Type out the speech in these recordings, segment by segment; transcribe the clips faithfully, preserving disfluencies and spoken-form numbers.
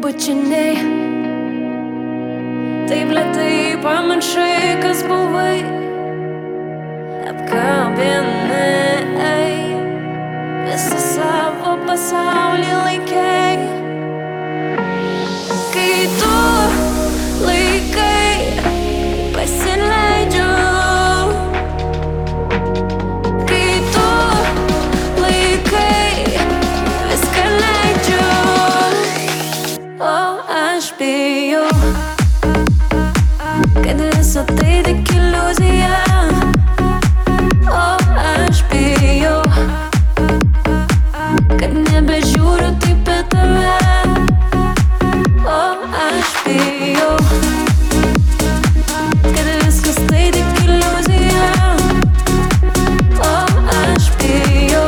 bučiniai. Taip lėtai pamiršai, kas buvai. Apkabinai, visą savo pasaulį laikei. Kai tu laikai, pasileidžiu. Kai tu laikai, viską leidžiu. O aš bijau, kad visa tai tik iliuzija. O aš bijau, kad nebežiūriu taip į tave. O aš bijau, kad viskas tai tik iliuzija. O aš bijau,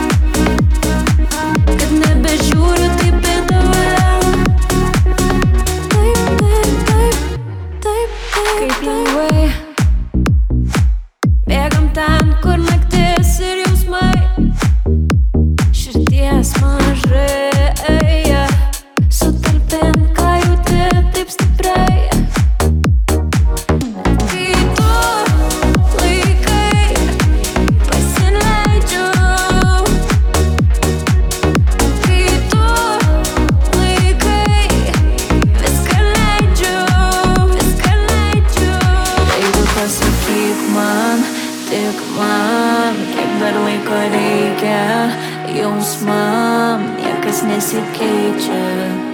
kad nebežiūriu taip į tave. Taip, taip, taip, taip, kaip lengvai bėgam ten, kur naktis ir jausmai. Širdies mažai sutalpint, ką jauti taip stipriai. Kai tu laikai, pasileidžiu. Kai tu laikai, viską leidžiu, viską leidžiu. Baby, pasakyk man, tik man, kiek dar laiko reikia jausmam, niekas nesikeičia.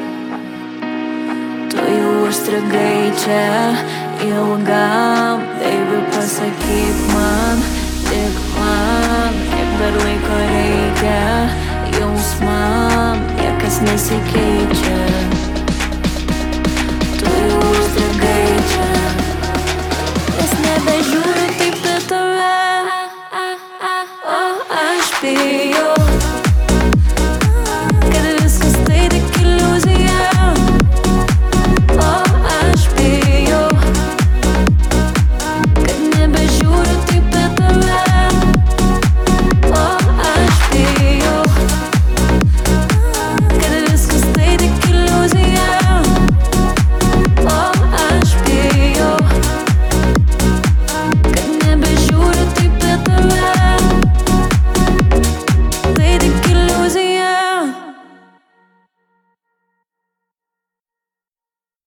Tu jau užstrigai čia ilgam. Baby, pasakyk man, tik man, kiek dar laiko reikia jausmam, niekas nesikeičia. Tu jau užstrigai čia, nes nebežiūriu taip į tave. O aš bijau,